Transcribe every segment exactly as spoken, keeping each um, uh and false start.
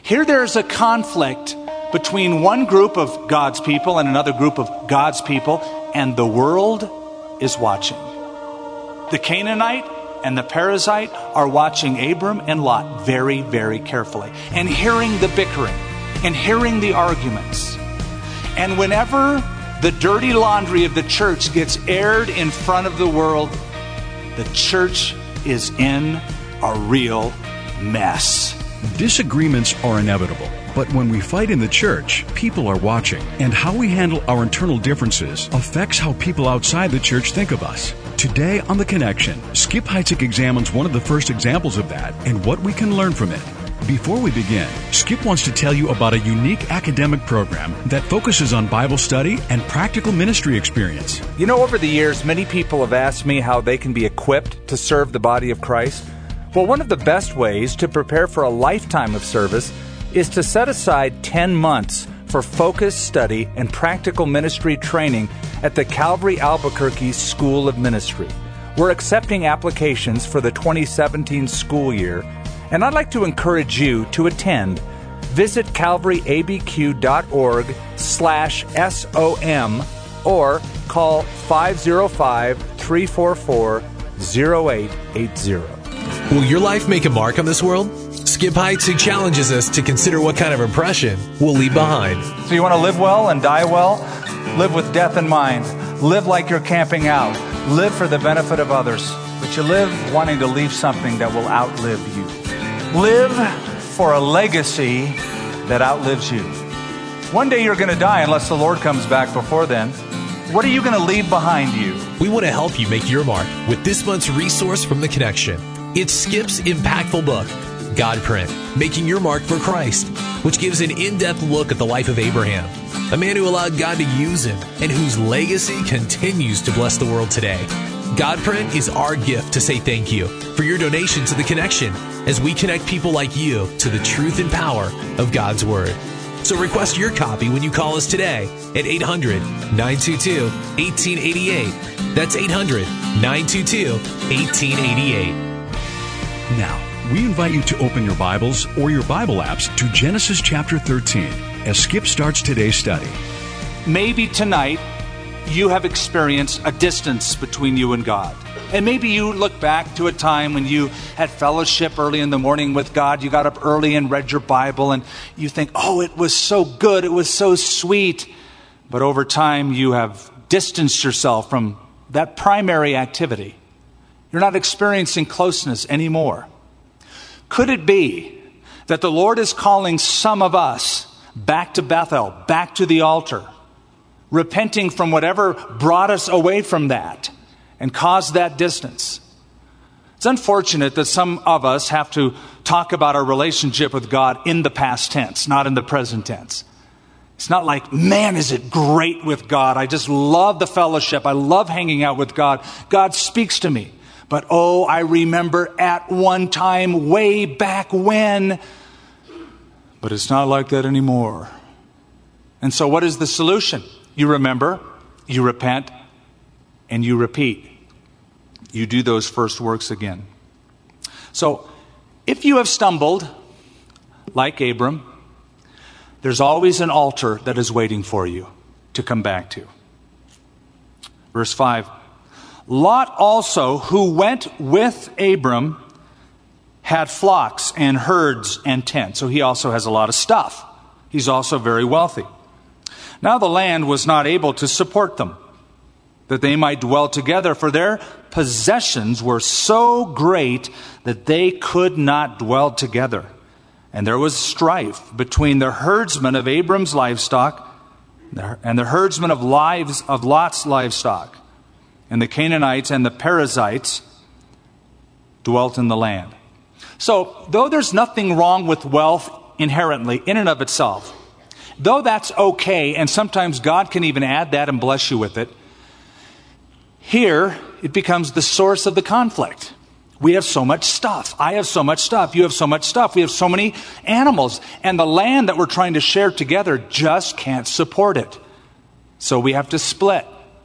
Here there's a conflict between one group of God's people and another group of God's people, and the world is watching. The Canaanite and the Perizzite are watching Abram and Lot very, very carefully and hearing the bickering and hearing the arguments. And whenever the dirty laundry of the church gets aired in front of the world, the church is in a real mess. Disagreements are inevitable, but when we fight in the church, people are watching, and how we handle our internal differences affects how people outside the church think of us. Today on The Connection, Skip Heitzig examines one of the first examples of that and what we can learn from it. Before we begin, Skip wants to tell you about a unique academic program that focuses on Bible study and practical ministry experience. You know, over the years, many people have asked me how they can be equipped to serve the body of Christ. Well, one of the best ways to prepare for a lifetime of service is to set aside ten months for focused study and practical ministry training at the Calvary Albuquerque School of Ministry. We're accepting applications for the twenty seventeen school year, and I'd like to encourage you to attend. Visit calvaryabq.org slash SOM or call five oh five, three four four, oh eight eight zero. Will your life make a mark on this world? Skip Heitzig challenges us to consider what kind of impression we'll leave behind. So you want to live well and die well? Live with death in mind. Live like you're camping out. Live for the benefit of others. But you live wanting to leave something that will outlive you. Live for a legacy that outlives you. One day you're going to die unless the Lord comes back before then. What are you going to leave behind you? We want to help you make your mark with this month's resource from The Connection. It's Skip's impactful book, Godprint, Making Your Mark for Christ, which gives an in-depth look at the life of Abraham, a man who allowed God to use him and whose legacy continues to bless the world today. Godprint is our gift to say thank you for your donation to The Connection as we connect people like you to the truth and power of God's Word. So request your copy when you call us today at eight hundred, nine two two, one eight eight eight. That's eight hundred, nine two two, one eight eight eight. Now, we invite you to open your Bibles or your Bible apps to Genesis chapter thirteen as Skip starts today's study. Maybe tonight you have experienced a distance between you and God. And maybe you look back to a time when you had fellowship early in the morning with God. You got up early and read your Bible and you think, oh, it was so good. It was so sweet. But over time you have distanced yourself from that primary activity. You're not experiencing closeness anymore. Could it be that the Lord is calling some of us back to Bethel, back to the altar, repenting from whatever brought us away from that and caused that distance? It's unfortunate that some of us have to talk about our relationship with God in the past tense, not in the present tense. It's not like, man, is it great with God. I just love the fellowship. I love hanging out with God. God speaks to me. But oh, I remember at one time way back when. But it's not like that anymore. And so what is the solution? You remember, you repent, and you repeat. You do those first works again. So if you have stumbled, like Abram, there's always an altar that is waiting for you to come back to. Verse five. Lot also, who went with Abram, had flocks and herds and tents. So he also has a lot of stuff. He's also very wealthy. Now the land was not able to support them, that they might dwell together, for their possessions were so great that they could not dwell together. And there was strife between the herdsmen of Abram's livestock and the herdsmen of lives of Lot's livestock. And the Canaanites and the Perizzites dwelt in the land. So, though there's nothing wrong with wealth inherently, in and of itself, though that's okay, and sometimes God can even add that and bless you with it, here it becomes the source of the conflict. We have so much stuff. I have so much stuff. You have so much stuff. We have so many animals. And the land that we're trying to share together just can't support it. So we have to split.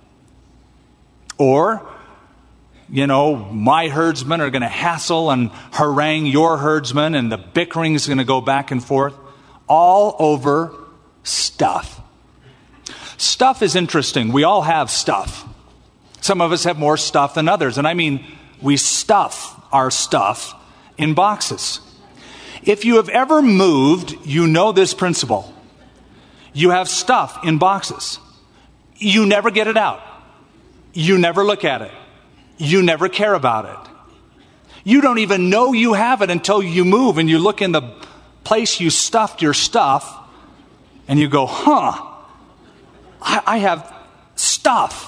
Or, you know, my herdsmen are going to hassle and harangue your herdsmen, and the bickering is going to go back and forth. all over stuff. Stuff is interesting. We all have stuff. Some of us have more stuff than others. And I mean, we stuff our stuff in boxes. If you have ever moved, you know this principle. You have stuff in boxes. You never get it out. You never look at it. You never care about it. You don't even know you have it until you move and you look in the place you stuffed your stuff and you go, huh, I, I have stuff.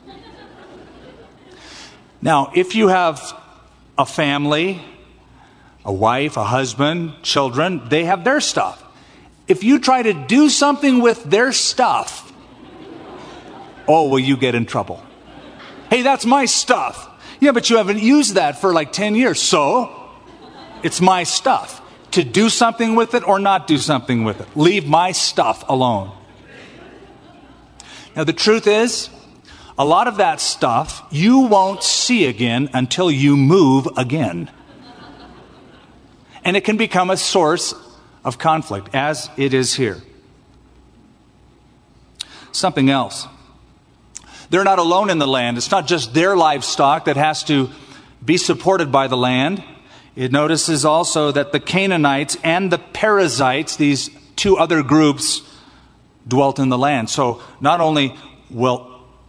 Now, if you have a family, a wife, a husband, children, they have their stuff. If you try to do something with their stuff, oh, will you get in trouble? Hey, that's my stuff. Yeah, but you haven't used that for like ten years. So, it's my stuff. To do something with it or not do something with it. Leave my stuff alone. Now, the truth is, a lot of that stuff you won't see again until you move again. And it can become a source of conflict, as it is here. Something else. They're not alone in the land. It's not just their livestock that has to be supported by the land. It notices also that the Canaanites and the Perizzites, these two other groups, dwelt in the land. So not only will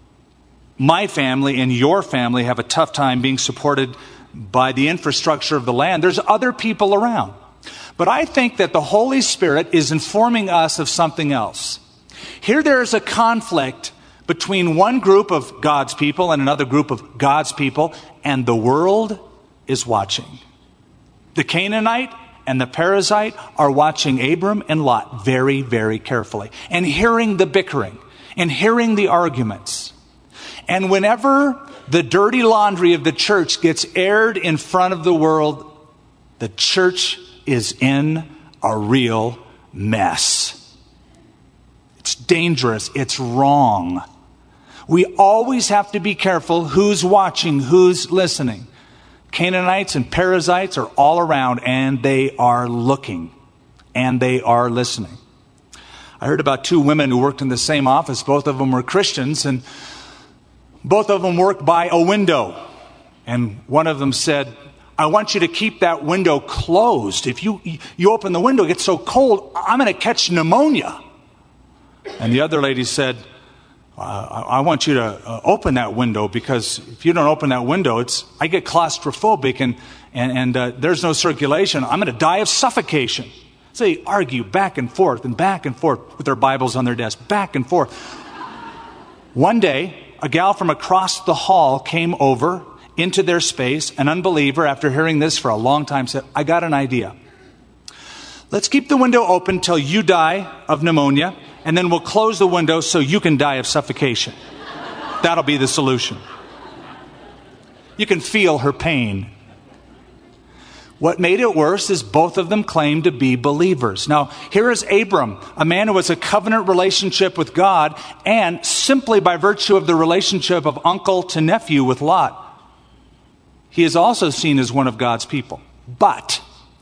my family and your family have a tough time being supported by the infrastructure of the land, there's other people around. But I think that the Holy Spirit is informing us of something else. Here there is a conflict between one group of God's people and another group of God's people, and the world is watching. The Canaanite and the Perizzite are watching Abram and Lot very, very carefully, and hearing the bickering, and hearing the arguments. And whenever the dirty laundry of the church gets aired in front of the world, the church is in a real mess. It's dangerous. It's wrong. We always have to be careful who's watching, who's listening. Canaanites and Perizzites are all around, and they are looking, and they are listening. I heard about two women who worked in the same office. Both of them were Christians, and both of them worked by a window. And one of them said, I want you to keep that window closed. If you, you open the window, it gets so cold, I'm going to catch pneumonia. And the other lady said, uh, I want you to uh, open that window, because if you don't open that window, it's I get claustrophobic and, and, and uh, there's no circulation. I'm going to die of suffocation. So they argue back and forth and back and forth with their Bibles on their desk, back and forth. One day, a gal from across the hall came over into their space. An unbeliever, after hearing this for a long time, said, I got an idea. Let's keep the window open till you die of pneumonia, and then we'll close the window so you can die of suffocation. That'll be the solution. You can feel her pain. What made it worse is both of them claimed to be believers. Now, here is Abram, a man who has a covenant relationship with God, and simply by virtue of the relationship of uncle to nephew with Lot, he is also seen as one of God's people. But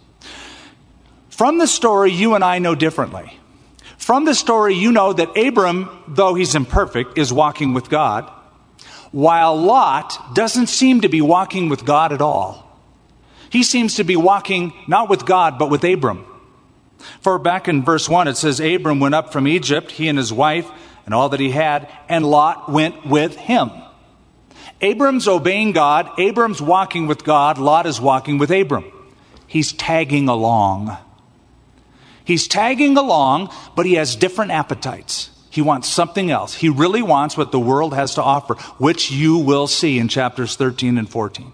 from the story, you and I know differently. From the story, you know that Abram, though he's imperfect, is walking with God, while Lot doesn't seem to be walking with God at all. He seems to be walking not with God, but with Abram. For back in verse one, it says, Abram went up from Egypt, he and his wife, and all that he had, and Lot went with him. Abram's obeying God, Abram's walking with God, Lot is walking with Abram. He's tagging along. He's tagging along, but he has different appetites. He wants something else. He really wants what the world has to offer, which you will see in chapters thirteen and fourteen.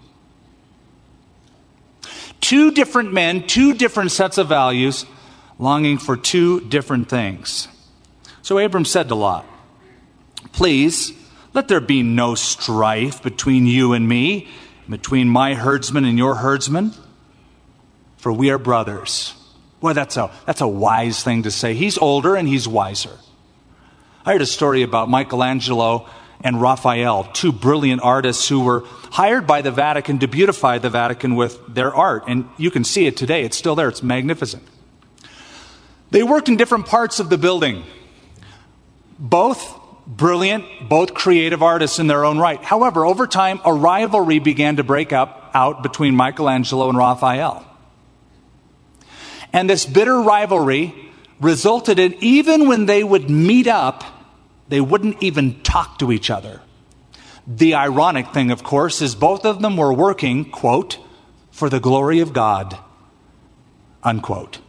Two different men, two different sets of values, longing for two different things. So Abram said to Lot, please, let there be no strife between you and me, between my herdsmen and your herdsmen, for we are brothers. Boy, that's a, that's a wise thing to say. He's older and he's wiser. I heard a story about Michelangelo and Raphael, two brilliant artists who were hired by the Vatican to beautify the Vatican with their art. And you can see it today. It's still there. It's magnificent. They worked in different parts of the building. Both brilliant, both creative artists in their own right. However, over time, a rivalry began to break up out between Michelangelo and Raphael. And this bitter rivalry resulted in, even when they would meet up, they wouldn't even talk to each other. The ironic thing, of course, is both of them were working, quote, for the glory of God, unquote.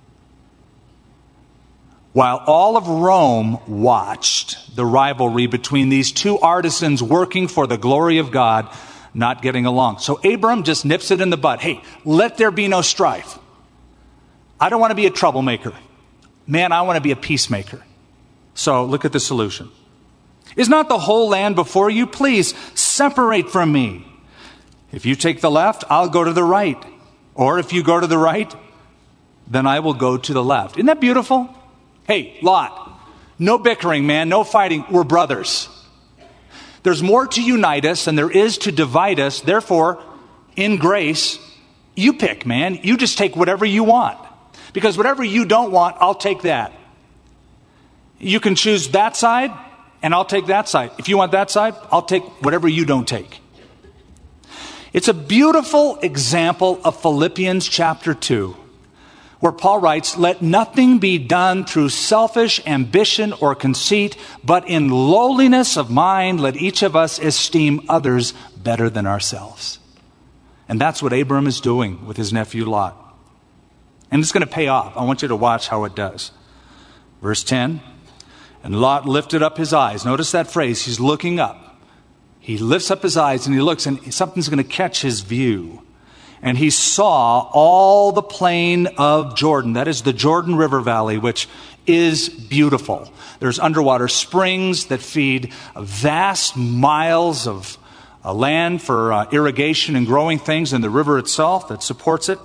While all of Rome watched the rivalry between these two artisans working for the glory of God, not getting along. So Abram just nips it in the bud. Hey, let there be no strife. I don't want to be a troublemaker. Man, I want to be a peacemaker. So look at the solution. Is not the whole land before you? Please separate from me. If you take the left, I'll go to the right. Or if you go to the right, then I will go to the left. Isn't that beautiful? Hey, Lot, no bickering, man, no fighting. We're brothers. There's more to unite us than there is to divide us. Therefore, in grace, you pick, man. You just take whatever you want. Because whatever you don't want, I'll take that. You can choose that side, and I'll take that side. If you want that side, I'll take whatever you don't take. It's a beautiful example of Philippians chapter two, where Paul writes, let nothing be done through selfish ambition or conceit, but in lowliness of mind, let each of us esteem others better than ourselves. And that's what Abram is doing with his nephew Lot. And it's going to pay off. I want you to watch how it does. Verse ten, and Lot lifted up his eyes. Notice that phrase, he's looking up. He lifts up his eyes and he looks, and something's going to catch his view. And he saw all the plain of Jordan. That is the Jordan River Valley, which is beautiful. There's underwater springs that feed vast miles of uh, land for uh, irrigation and growing things, and the river itself that supports it.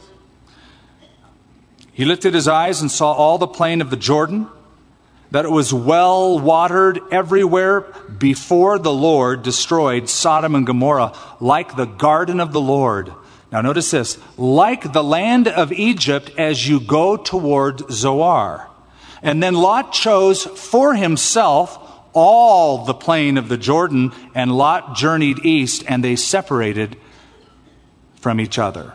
He lifted his eyes and saw all the plain of the Jordan, that it was well watered everywhere before the Lord destroyed Sodom and Gomorrah, like the garden of the Lord. Now notice this, like the land of Egypt as you go toward Zoar. And then Lot chose for himself all the plain of the Jordan, and Lot journeyed east, and they separated from each other.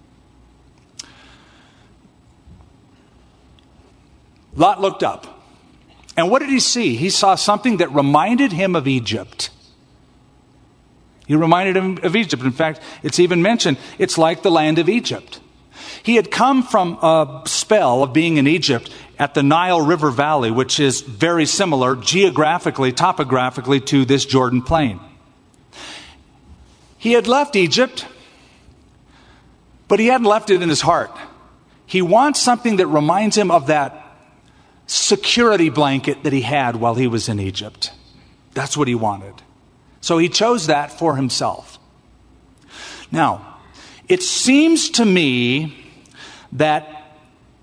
Lot looked up. And what did he see? He saw something that reminded him of Egypt. He reminded him of Egypt. In fact, it's even mentioned, it's like the land of Egypt. He had come from a spell of being in Egypt at the Nile River Valley, which is very similar geographically, topographically to this Jordan plain. He had left Egypt, but he hadn't left it in his heart. He wants something that reminds him of that security blanket that he had while he was in Egypt. That's what he wanted. So he chose that for himself. Now, it seems to me that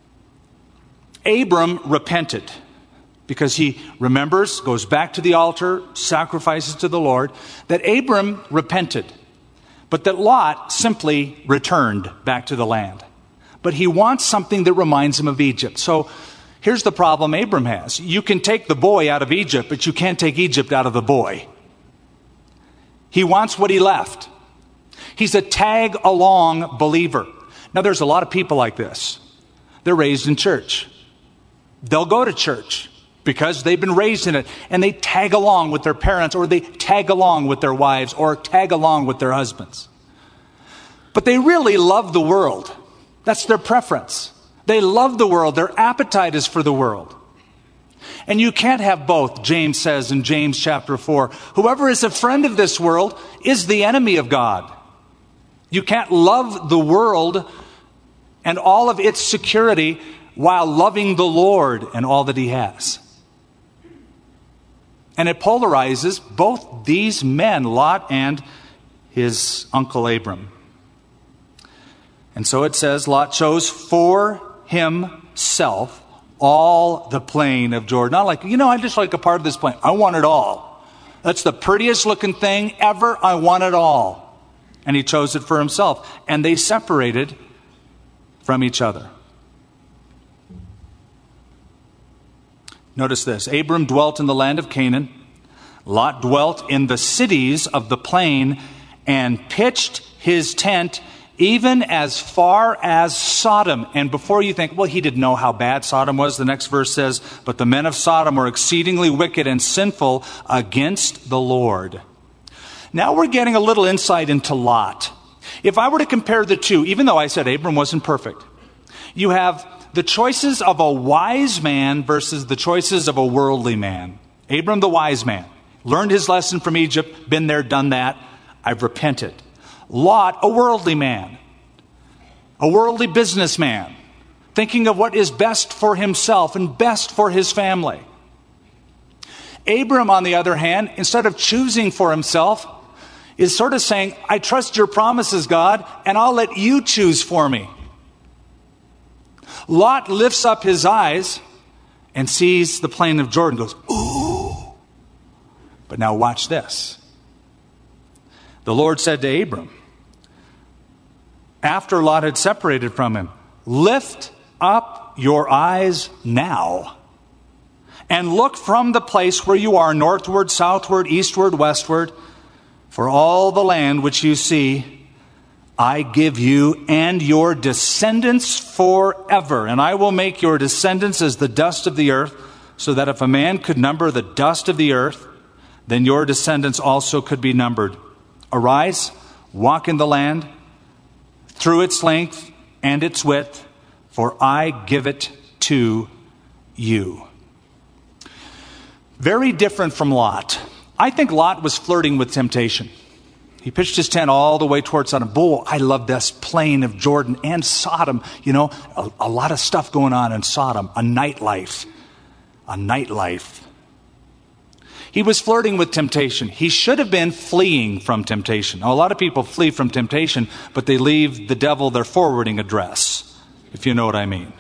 Abram repented because he remembers, goes back to the altar, sacrifices to the Lord, that Abram repented, but that Lot simply returned back to the land. But he wants something that reminds him of Egypt. So here's the problem Abram has. You can take the boy out of Egypt, but you can't take Egypt out of the boy. He wants what he left. He's a tag-along believer. Now, there's a lot of people like this. They're raised in church. They'll go to church because they've been raised in it, and they tag along with their parents, or they tag along with their wives, or tag along with their husbands. But they really love the world. That's their preference. They love the world. Their appetite is for the world. And you can't have both, James says in James chapter four. Whoever is a friend of this world is the enemy of God. You can't love the world and all of its security while loving the Lord and all that he has. And it polarizes both these men, Lot and his uncle Abram. And so it says, Lot chose for himself all the plain of Jordan. Not like, you know, I just like a part of this plain. I want it all. That's the prettiest looking thing ever. I want it all. And he chose it for himself. And they separated from each other. Notice this. Abram dwelt in the land of Canaan. Lot dwelt in the cities of the plain and pitched his tent even as far as Sodom. And before you think, well, he didn't know how bad Sodom was, the next verse says, but the men of Sodom were exceedingly wicked and sinful against the Lord. Now we're getting a little insight into Lot. If I were to compare the two, even though I said Abram wasn't perfect, you have the choices of a wise man versus the choices of a worldly man. Abram, the wise man, learned his lesson from Egypt, been there, done that. I've repented. Lot, a worldly man, a worldly businessman, thinking of what is best for himself and best for his family. Abram, on the other hand, instead of choosing for himself, is sort of saying, I trust your promises, God, and I'll let you choose for me. Lot lifts up his eyes and sees the plain of Jordan, goes, ooh. But now watch this. The Lord said to Abram, after Lot had separated from him, lift up your eyes now and look from the place where you are northward, southward, eastward, westward, for all the land which you see, I give you and your descendants forever. And I will make your descendants as the dust of the earth, so that if a man could number the dust of the earth, then your descendants also could be numbered. Arise, walk in the land, through its length and its width, for I give it to you. Very different from Lot. I think Lot was flirting with temptation. He pitched his tent all the way towards Sodom. Boy, I love this plain of Jordan and Sodom. You know, a, a lot of stuff going on in Sodom. A nightlife. A nightlife. He was flirting with temptation. He should have been fleeing from temptation. Now, a lot of people flee from temptation, but they leave the devil their forwarding address, if you know what I mean.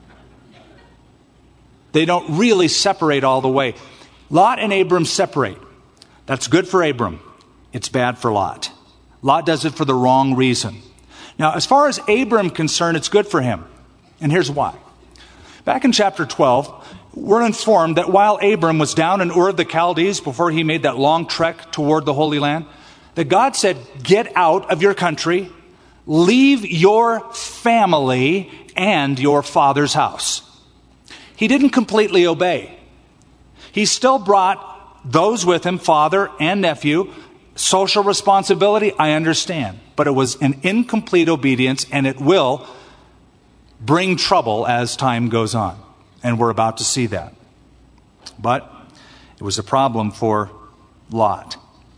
They don't really separate all the way. Lot and Abram separate. That's good for Abram. It's bad for Lot. Lot does it for the wrong reason. Now, as far as Abram concerned, it's good for him. And here's why. Back in chapter twelve, we're informed that while Abram was down in Ur of the Chaldees before he made that long trek toward the Holy Land, that God said, get out of your country, leave your family and your father's house. He didn't completely obey. He still brought those with him, father and nephew. Social responsibility, I understand. But it was an incomplete obedience, and it will bring trouble as time goes on. And we're about to see that. But it was a problem for Lot.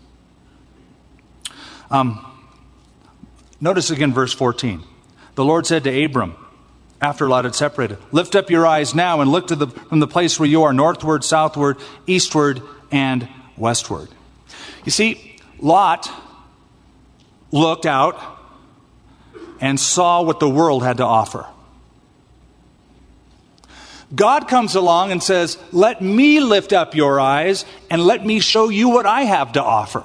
Um, notice again verse fourteen. The Lord said to Abram, after Lot had separated, lift up your eyes now and look to the, from the place where you are, northward, southward, eastward, and westward. You see, Lot looked out and saw what the world had to offer. God comes along and says, let me lift up your eyes and let me show you what I have to offer.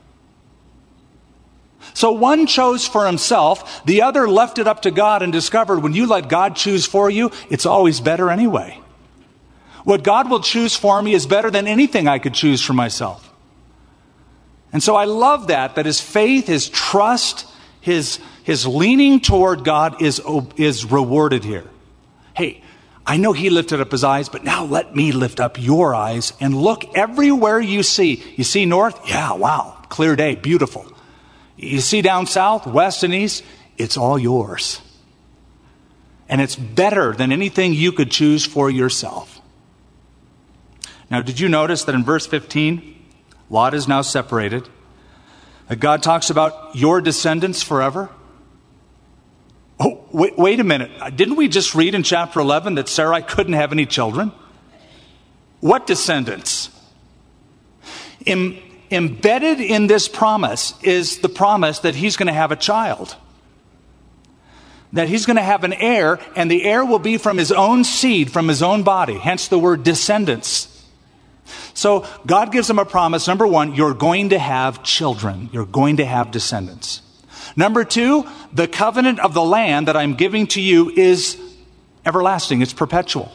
So one chose for himself, the other left it up to God and discovered when you let God choose for you, it's always better anyway. What God will choose for me is better than anything I could choose for myself. And so I love that, that his faith, his trust, his, his leaning toward God is, is rewarded here. Hey, I know he lifted up his eyes, but now let me lift up your eyes and look everywhere you see. You see north? Yeah, wow, clear day, beautiful. You see down south, west and east? It's all yours. And it's better than anything you could choose for yourself. Now, did you notice that in verse fifteen, Lot is now separated? That God talks about your descendants forever? Oh, wait, wait a minute. Didn't we just read in chapter eleven that Sarai couldn't have any children? What descendants? Em, embedded in this promise is the promise that he's going to have a child. That he's going to have an heir, and the heir will be from his own seed, from his own body. Hence the word descendants. So God gives him a promise. Number one, you're going to have children. You're going to have descendants. Number two, the covenant of the land that I'm giving to you is everlasting. It's perpetual.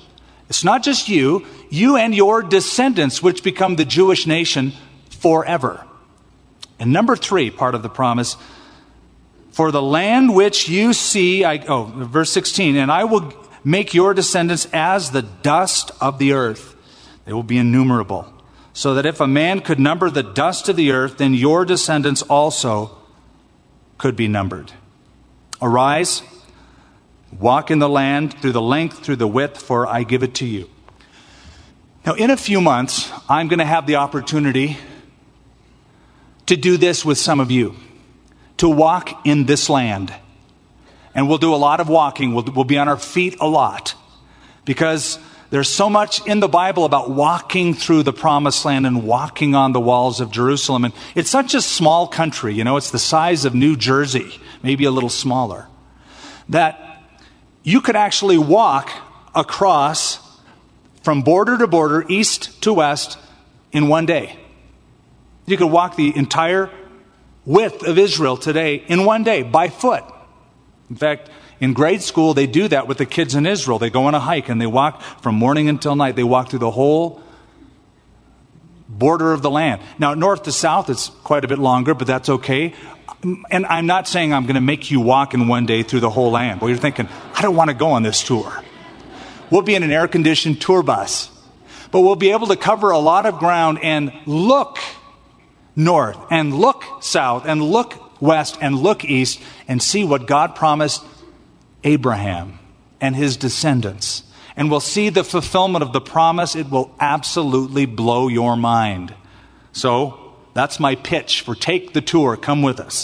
It's not just you, you and your descendants, which become the Jewish nation forever. And number three, part of the promise, for the land which you see, I, oh, verse sixteen, and I will make your descendants as the dust of the earth. They will be innumerable. So that if a man could number the dust of the earth, then your descendants also could be numbered. Arise, walk in the land through the length, through the width, for I give it to you. Now, in a few months, I'm going to have the opportunity to do this with some of you, to walk in this land. And we'll do a lot of walking. We'll, we'll be on our feet a lot, because there's so much in the Bible about walking through the promised land and walking on the walls of Jerusalem. And it's such a small country, you know, it's the size of New Jersey, maybe a little smaller, that you could actually walk across from border to border, east to west, in one day. You could walk the entire width of Israel today in one day by foot. In fact, in grade school, they do that with the kids in Israel. They go on a hike and they walk from morning until night. They walk through the whole border of the land. Now, north to south, it's quite a bit longer, but that's okay. And I'm not saying I'm going to make you walk in one day through the whole land. Well, you're thinking, I don't want to go on this tour. We'll be in an air-conditioned tour bus. But we'll be able to cover a lot of ground and look north and look south and look west and look east and see what God promised Abraham and his descendants. And we'll see the fulfillment of the promise. It will absolutely blow your mind. So that's my pitch for take the tour. Come with us.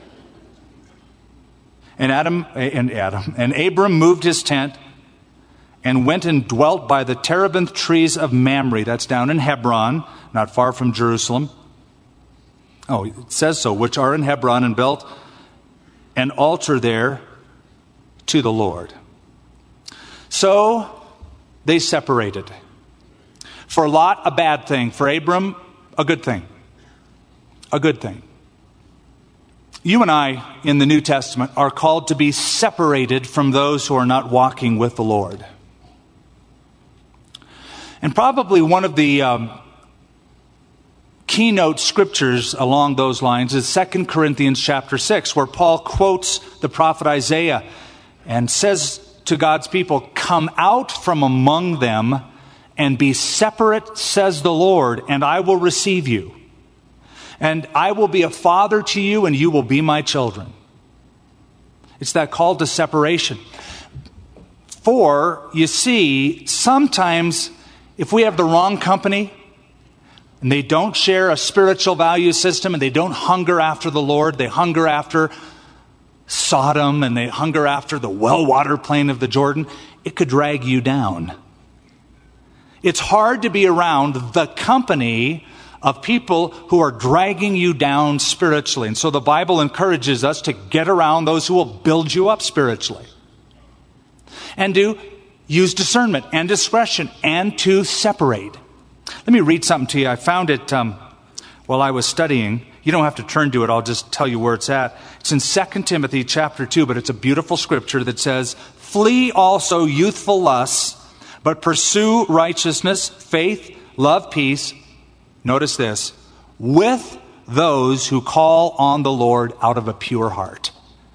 And Adam and Adam and Abram moved his tent and went and dwelt by the terebinth trees of Mamre. That's down in Hebron, not far from Jerusalem. Oh, it says so, which are in Hebron, and built an altar there to the Lord. So they separated. For Lot, a bad thing. For Abram, a good thing. A good thing. You and I, in the New Testament, are called to be separated from those who are not walking with the Lord. And probably one of the um, keynote scriptures along those lines is Second Corinthians chapter six, where Paul quotes the prophet Isaiah and says to God's people, "Come out from among them and be separate, says the Lord, and I will receive you. And I will be a father to you, and you will be my children." It's that call to separation. For, you see, sometimes if we have the wrong company, and they don't share a spiritual value system, and they don't hunger after the Lord, they hunger after Sodom, and they hunger after the well-watered plain of the Jordan, it could drag you down. It's hard to be around the company of people who are dragging you down spiritually. And so the Bible encourages us to get around those who will build you up spiritually. And to use discernment and discretion and to separate. Let me read something to you. I found it um, while I was studying. You don't have to turn to it. I'll just tell you where it's at. It's in Second Timothy chapter two, but it's a beautiful scripture that says, "Flee also youthful lusts, but pursue righteousness, faith, love, peace." Notice this, "with those who call on the Lord out of a pure heart."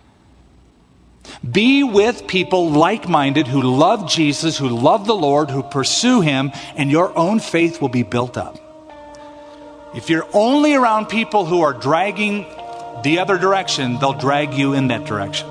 Be with people like-minded who love Jesus, who love the Lord, who pursue Him, and your own faith will be built up. If you're only around people who are dragging the other direction, they'll drag you in that direction.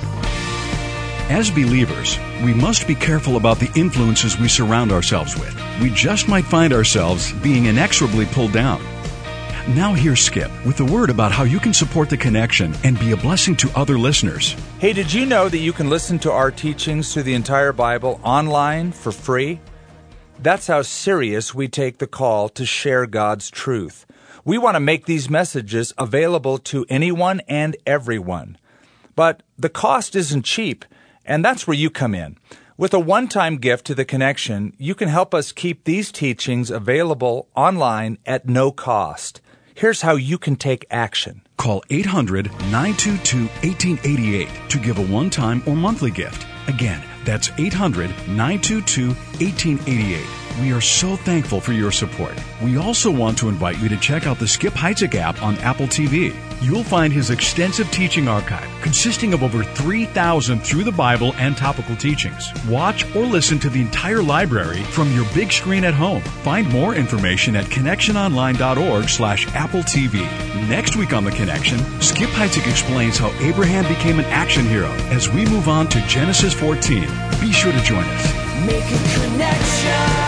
As believers, we must be careful about the influences we surround ourselves with. We just might find ourselves being inexorably pulled down. Now here's Skip with a word about how you can support the connection and be a blessing to other listeners. Hey, did you know that you can listen to our teachings through the entire Bible online for free? That's how serious we take the call to share God's truth. We want to make these messages available to anyone and everyone. But the cost isn't cheap, and that's where you come in. With a one-time gift to the connection, you can help us keep these teachings available online at no cost. Here's how you can take action. Call eight hundred, nine two two, one eight eight eight to give a one-time or monthly gift. Again, That's eight hundred, nine two two, one eight eight eight. We are so thankful for your support. We also want to invite you to check out the Skip Heitzig app on Apple T V. You'll find his extensive teaching archive consisting of over three thousand through the Bible and topical teachings. Watch or listen to the entire library from your big screen at home. Find more information at connectiononline.org slash Apple TV. Next week on The Connection, Skip Heitzig explains how Abraham became an action hero as we move on to Genesis fourteen. Be sure to join us. Make a connection.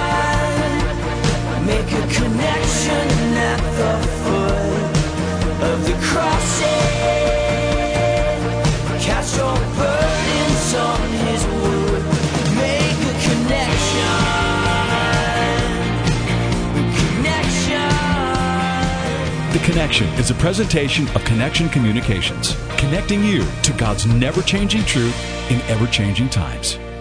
Make a connection at the foot of the cross. Cast your burdens on his wood. Make a connection. Connection. The Connection is a presentation of Connection Communications, connecting you to God's never-changing truth in ever-changing times.